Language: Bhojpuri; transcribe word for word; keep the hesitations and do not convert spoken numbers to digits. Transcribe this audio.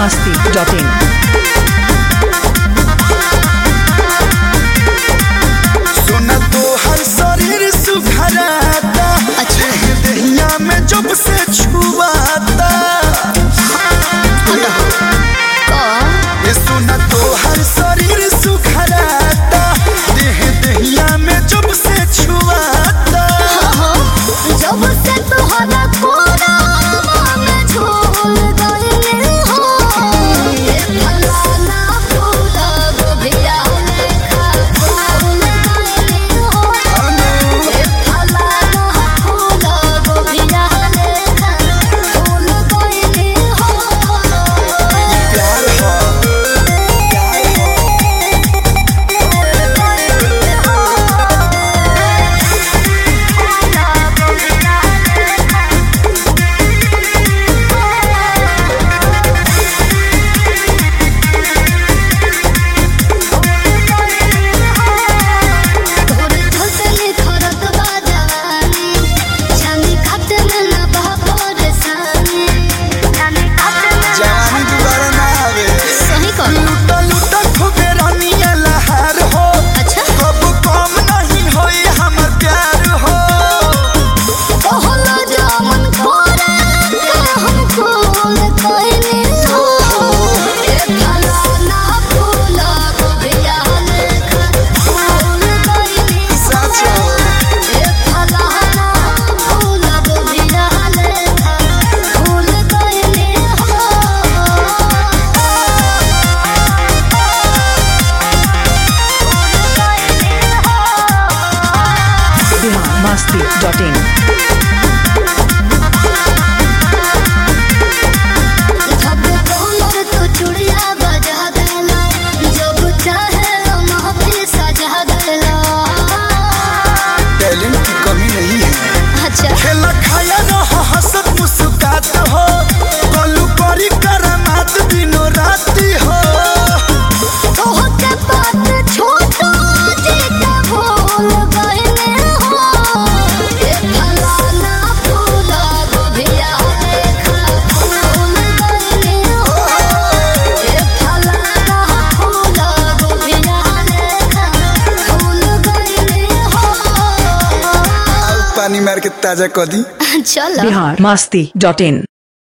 masti dot in. सोना तो हर शरीर सुखराता, दहिया में जब से छुआता। ये सोना तो हर शरीर सुखराता, देह दहिया में जब से छुआता। जब से तोहरा कोरा में झूल गइले हो, ये फलाना फूला गोभिया लेखा फूल गइले हो, ये फलाना फूला गोभिया लेखा फूल गइले हो। प्यार हो, प्यार हो। जवानी दोबारा ना आवे। लूटा लूटा खूबे रानिया लहार हो, कब कम नहीं होई हमर प्यार हो। सच हो। Bihar masti dot in. चुड़िया बजा देला, जब चाहे महफिल सजा देला। टैलेंट की कमी नहीं है। अच्छा खेला खाया रहो हंसत मुस्कुरात हो, कलू करी करामात दिनों राती हो। तोहके बात छोटो जीते भूल गइले हो, ये फलाना फूला गोभिया लेखा फूल गइले हो, ये फलाना फूला गोभिया लेखा फूल गइले हो। पानी मार के ताजा कर दी। चलो Bihar masti dot in.